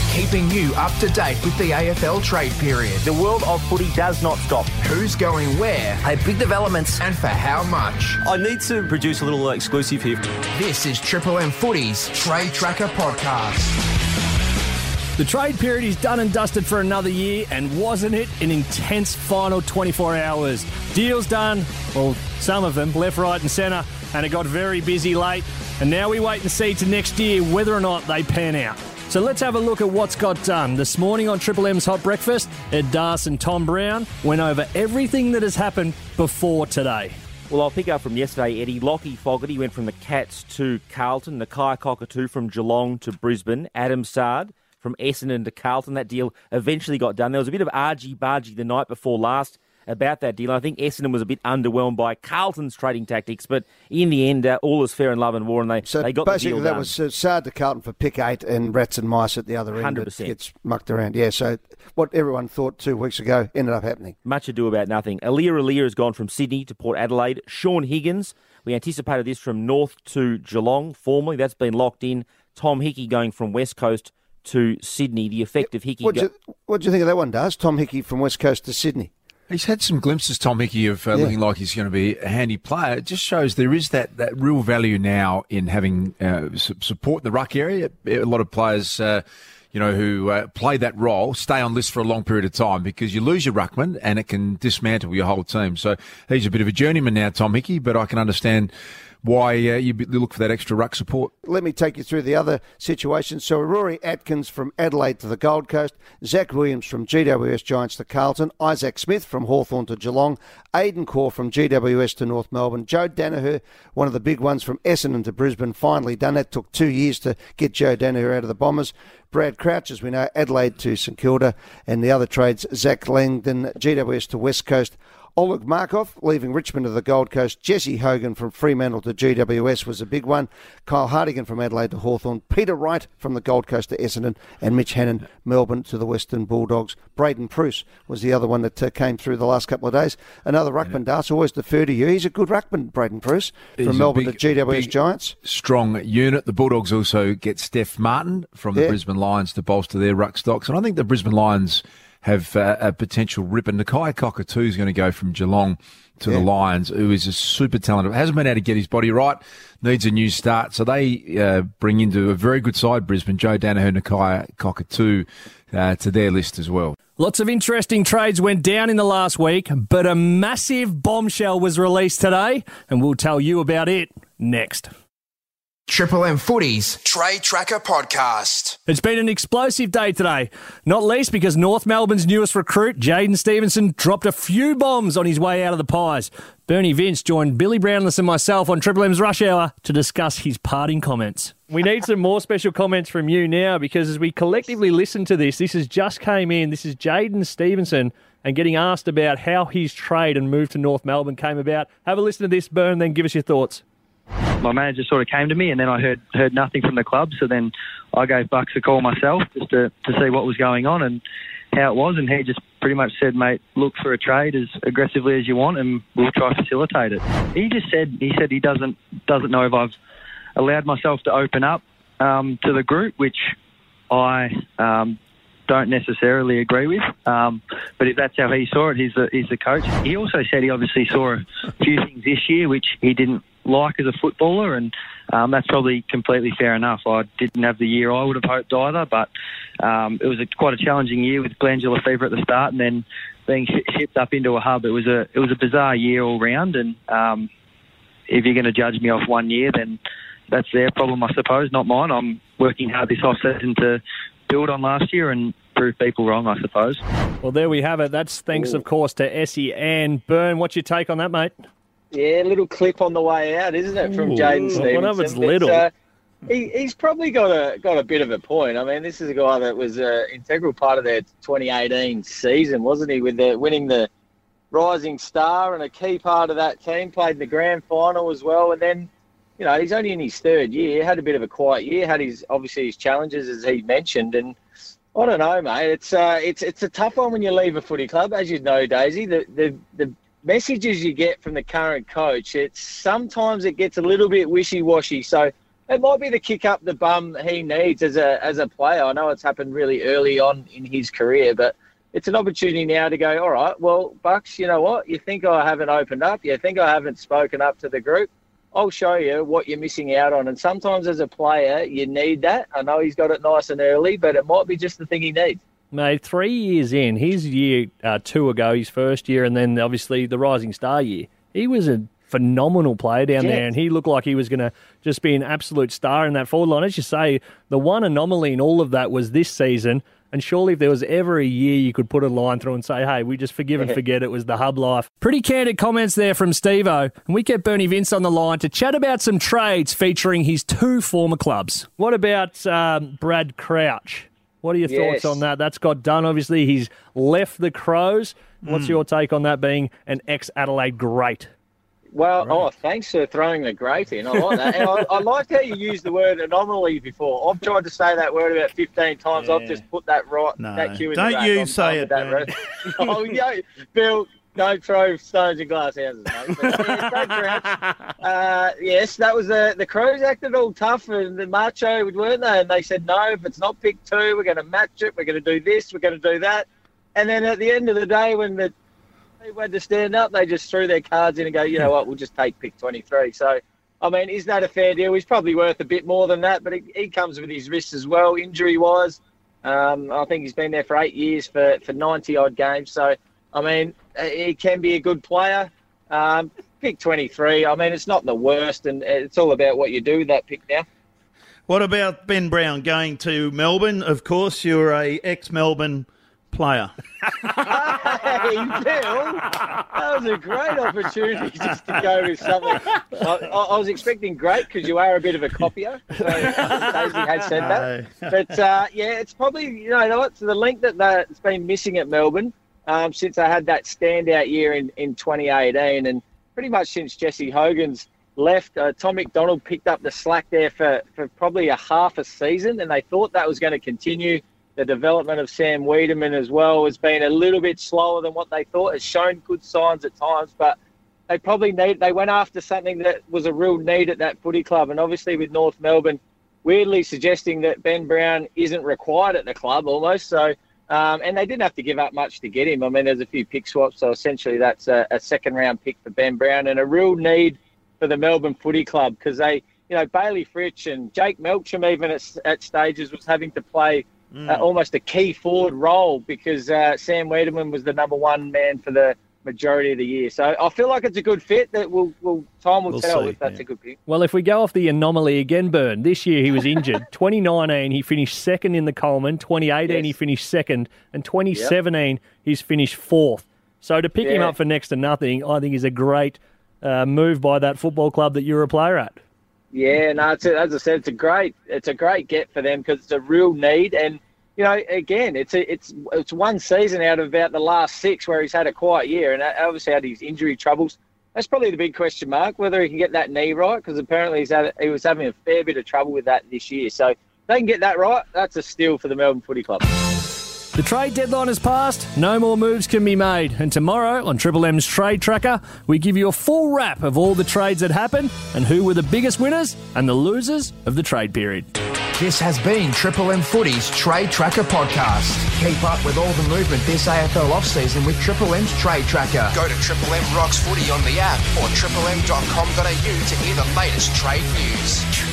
keeping you up to date with the AFL trade period. The world of footy does not stop. Who's going where? Hey, big developments. And for how much? I need to produce a little exclusive here. This is Triple M Footy's Trade Tracker Podcast. The trade period is done and dusted for another year, and wasn't it an intense final 24 hours? Deals done, well, some of them, left, right and centre, and it got very busy late. And now we wait and see to next year whether or not they pan out. So let's have a look at what's got done. This morning on Triple M's Hot Breakfast, Ed Das and Tom Brown went over everything that has happened before today. Well, I'll pick up from yesterday, Eddie. Lockie Fogarty went from the Cats to Carlton. Nakai Cockatoo from Geelong to Brisbane. Adam Sard from Essendon to Carlton. That deal eventually got done. There was a bit of argy-bargy the night before last about that deal. I think Essendon was a bit underwhelmed by Carlton's trading tactics, but in the end, all is fair in love and war, and they got the deal done. So basically that was Sard to Carlton for pick 8 and Rats and Mice at the other end. 100%. That gets mucked around. Yeah, so what everyone thought 2 weeks ago ended up happening. Much ado about nothing. Alia has gone from Sydney to Port Adelaide. Sean Higgins, we anticipated this from North to Geelong formally. That's been locked in. Tom Hickey going from West Coast to Sydney. The effect of Hickey... What do you think of that one, Daz? Tom Hickey from West Coast to Sydney. He's had some glimpses, Tom Hickey, of looking like he's going to be a handy player. It just shows there is that real value now in having support in the ruck area. A lot of players, who play that role stay on lists for a long period of time because you lose your ruckman and it can dismantle your whole team. So he's a bit of a journeyman now, Tom Hickey, but I can understand why you look for that extra ruck support. Let me take you through the other situations. So Rory Atkins from Adelaide to the Gold Coast, Zach Williams from GWS Giants to Carlton, Isaac Smith from Hawthorn to Geelong, Aidan Corr from GWS to North Melbourne, Joe Danaher, one of the big ones from Essendon to Brisbane, finally done. That took 2 years to get Joe Danaher out of the Bombers. Brad Crouch, as we know, Adelaide to St Kilda, and the other trades, Zach Langdon, GWS to West Coast, Oleg Markov leaving Richmond to the Gold Coast. Jesse Hogan from Fremantle to GWS was a big one. Kyle Hartigan from Adelaide to Hawthorn. Peter Wright from the Gold Coast to Essendon. And Mitch Hannon, Melbourne to the Western Bulldogs. Braden Pruce was the other one that came through the last couple of days. Another ruckman, Das, always defer to you. He's a good ruckman, Braden Pruce, from Melbourne to GWS Giants. Strong unit. The Bulldogs also get Steph Martin from the Brisbane Lions to bolster their ruck stocks. And I think the Brisbane Lions have a potential ripper. Nakai Cockatoo is going to go from Geelong to the Lions, who is a super talented. Hasn't been able to get his body right, needs a new start. So they bring into a very good side, Brisbane, Joe Danaher, Nakai Cockatoo to their list as well. Lots of interesting trades went down in the last week, but a massive bombshell was released today, and we'll tell you about it next. Triple M Footy's Trade Tracker Podcast. It's been an explosive day today, not least because North Melbourne's newest recruit, Jaden Stevenson, dropped a few bombs on his way out of the Pies. Bernie Vince joined Billy Brownless and myself on Triple M's Rush Hour to discuss his parting comments. We need some more special comments from you now because as we collectively listen to this has just came in. This is Jaden Stevenson and getting asked about how his trade and move to North Melbourne came about. Have a listen to this, Bern, then give us your thoughts. My manager sort of came to me and then I heard nothing from the club, so then I gave Bucks a call myself just to see what was going on and how it was, and he just pretty much said, mate, look for a trade as aggressively as you want and we'll try to facilitate it. He said he doesn't know if I've allowed myself to open up to the group, which I don't necessarily agree with, but if that's how he saw it, he's the coach. He also said he obviously saw a few things this year which he didn't like as a footballer, and that's probably completely fair enough. I didn't have the year I would have hoped either, but it was quite a challenging year with glandular fever at the start and then being shipped up into a hub. It was a bizarre year all round, and if you're going to judge me off 1 year, then that's their problem, I suppose, not mine. I'm working hard this off-season to build on last year and prove people wrong, I suppose. Well, there we have it. That's thanks, of course, to Essie and Byrne. What's your take on that, mate? Yeah, a little clip on the way out, isn't it, from Jaden Stevenson? One of it's little. He's probably got a bit of a point. I mean, this is a guy that was an integral part of their 2018 season, wasn't he, with winning the Rising Star and a key part of that team, played in the grand final as well. And then, you know, he's only in his third year, had a bit of a quiet year, had obviously his challenges, as he mentioned. And I don't know, mate. It's a tough one when you leave a footy club, as you know, Daisy. The messages you get from the current coach, sometimes it gets a little bit wishy-washy. So it might be the kick up the bum he needs as a player. I know it's happened really early on in his career, but it's an opportunity now to go, all right, well, Bucks, you know what? You think I haven't opened up? You think I haven't spoken up to the group? I'll show you what you're missing out on. And sometimes as a player, you need that. I know he's got it nice and early, but it might be just the thing he needs. Mate, 3 years in, his year 2 ago, his first year, and then obviously the Rising Star year, he was a phenomenal player down there, and he looked like he was going to just be an absolute star in that forward line. As you say, the one anomaly in all of that was this season, and surely if there was ever a year you could put a line through and say, hey, we just forgive and forget, it was the hub life. Pretty candid comments there from Steve-O, and we kept Bernie Vince on the line to chat about some trades featuring his 2 former clubs. What about Brad Crouch? What are your thoughts on that? That's got done, obviously. He's left the Crows. What's your take on that being an ex-Adelaide great? Well, thanks for throwing the great in. I like that. And I like how you used the word anomaly before. I've tried to say that word about 15 times. Yeah. I've just put that that cue in the Don't you say it, Oh, Bill, don't throw stones in glass houses, mate. But, yes, that was the Crows acted all tough and the macho, weren't they? And they said, no, if it's not pick 2, we're going to match it. We're going to do this. We're going to do that. And then at the end of the day, when they had to stand up, they just threw their cards in and go, you know what, we'll just take pick 23. So, I mean, is that a fair deal? He's probably worth a bit more than that, but he comes with his risks as well, injury-wise. I think he's been there for 8 years for 90-odd games. So, I mean, he can be a good player. Pick 23, I mean, it's not the worst, and it's all about what you do with that pick now. What about Ben Brown going to Melbourne? Of course, you're a ex-Melbourne player. Hey, Bill, that was a great opportunity just to go with something. I was expecting great because you are a bit of a copier. So Daisy had said that. But, it's probably, it's the link that's been missing at Melbourne since I had that standout year in 2018. And pretty much since Jesse Hogan's left, Tom McDonald picked up the slack there for probably a half a season, and they thought that was going to continue. The development of Sam Wiedemann as well has been a little bit slower than what they thought. Has shown good signs at times, but they went after something that was a real need at that footy club. And obviously with North Melbourne weirdly suggesting that Ben Brown isn't required at the club almost. So, and they didn't have to give up much to get him. I mean, there's a few pick swaps. So essentially that's a second round pick for Ben Brown and a real need for the Melbourne Footy Club because they, Bailey Fritsch and Jake Melcham even at stages was having to play almost a key forward role because Sam Wiedemann was the number one man for the majority of the year. So I feel like it's a good fit that time will tell if that's a good pick. Well, if we go off the anomaly again, Bern, this year he was injured. 2019 he finished second in the Coleman, 2018 he finished second, and 2017 he's finished fourth. So to pick him up for next to nothing, I think is a great move by that football club that you're a player at. Yeah, no, as I said, it's a great get for them because it's a real need. And, again, it's one season out of about the last 6 where he's had a quiet year and obviously had his injury troubles. That's probably the big question mark, whether he can get that knee right because apparently he was having a fair bit of trouble with that this year. So if they can get that right, that's a steal for the Melbourne Footy Club. The trade deadline has passed, no more moves can be made, and tomorrow on Triple M's Trade Tracker, we give you a full wrap of all the trades that happened and who were the biggest winners and the losers of the trade period. This has been Triple M Footy's Trade Tracker podcast. Keep up with all the movement this AFL off-season with Triple M's Trade Tracker. Go to Triple M Rocks Footy on the app or triplem.com.au to hear the latest trade news.